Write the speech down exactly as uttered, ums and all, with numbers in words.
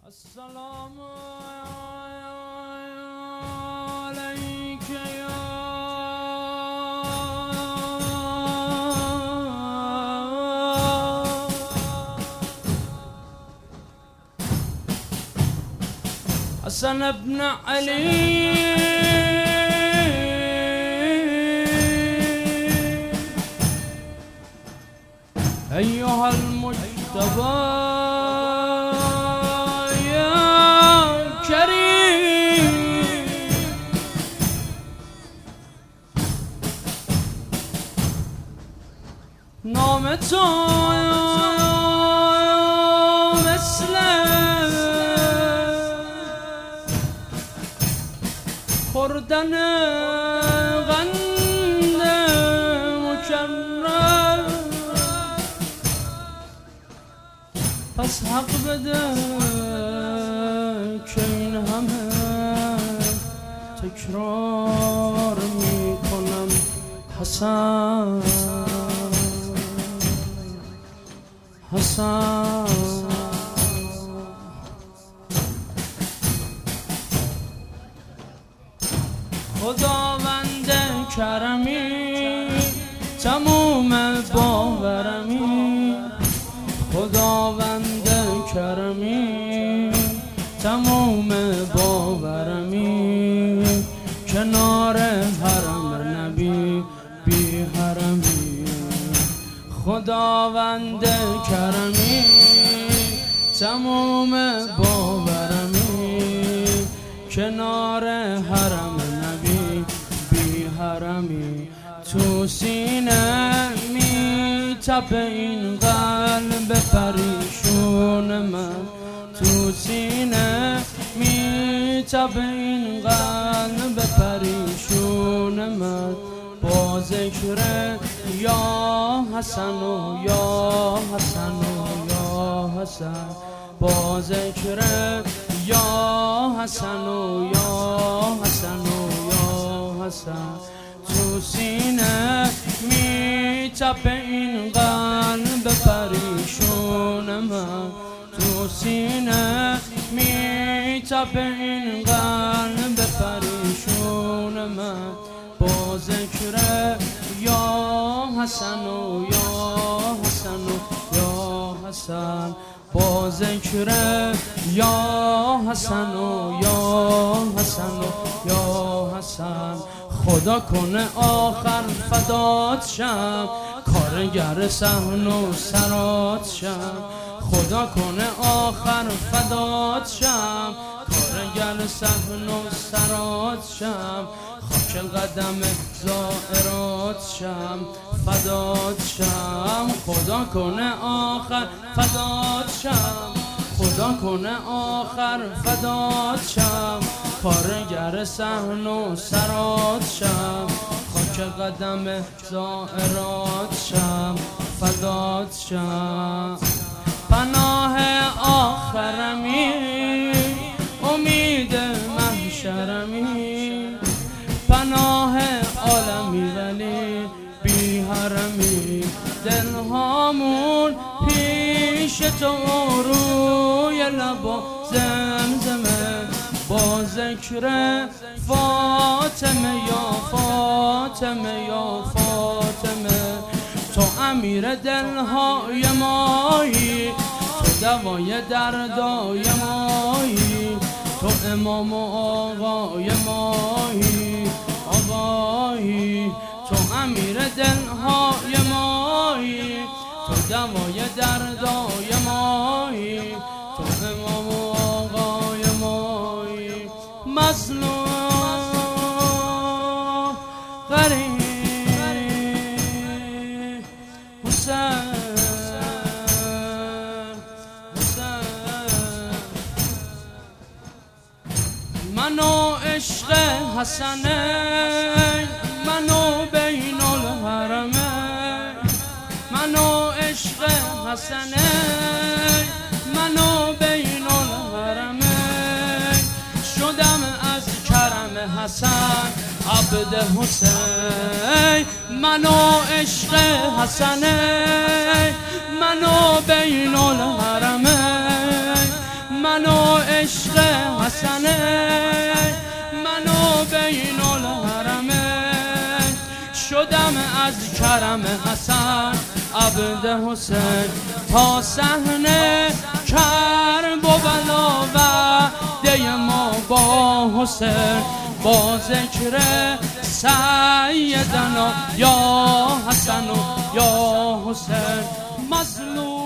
السلام عليك يا حسن بن علي أيها المجتبى نام تو مثل خوردن قند مکرر، پس حق بده که این همه تکرار میکنم. حسن حسن خداوند کرمی تموم باورمی، خداوند کرمی تموم باورمی، کنار حرم نبی بی حرمی. خداوند کرمی تموم باورمی، کنار حرم نبی بی حرمی. تو سینه می تپه این قلب پریشون من، تو سینه می تپه این قلب پریشون من. با ذکر یا حسن و یا حسن و یا حسن، با ذکر یا حسن و یا حسن و یا حسن. تو سینه می تپه این قلب پریشون من، تو سینه می تپه این قلب پریشون من. با ذکر یا حسن و یا حسن و یا حسن، با ذکر یا حسن و یا حسن و یا حسن. خدا کنه آخر فدات شم، کارگر صحن و سرات شم. خدا کنه آخر فدات شم، کارگر صحن و سرات شم. خاک قدم زائرات شم، فدات شم. خدا کنه آخر فدات شم، خدا کنه آخر فدات شم. کارگر صحن و سرات شم، خاک قدم زائرات شم، فدات شم. پناه آخرمی امید محشرمی، پناه عالمی ولی بی حرمی. دلهامون پیش تو روی لبا زمزمه، با ذکر فاطمه یا فاطمه یا فاطمه. تو امیر دلهای مایی، تو دوای دردای مایی، تو امام و آقای مایی آقایی. تو امیر دلهای مایی، تو دوای دردای مایی، تو امام و آقای مایی. مظلوم غریب حسین منو عشق حسنه، منو بین الحرمه، منو عشق حسنه، منو بین الحرمه. شدم از کرم حسن عبد حسین، منو عشق حسنه، منو بین الحرمه، منو عشق حسنه منو بین الحرمین شدم از کرم حسن عبد حسین تا صحنه کرب و بلا وعده ما با حسین با ذکر سیدنا یا حسن و یا حسین مظلوم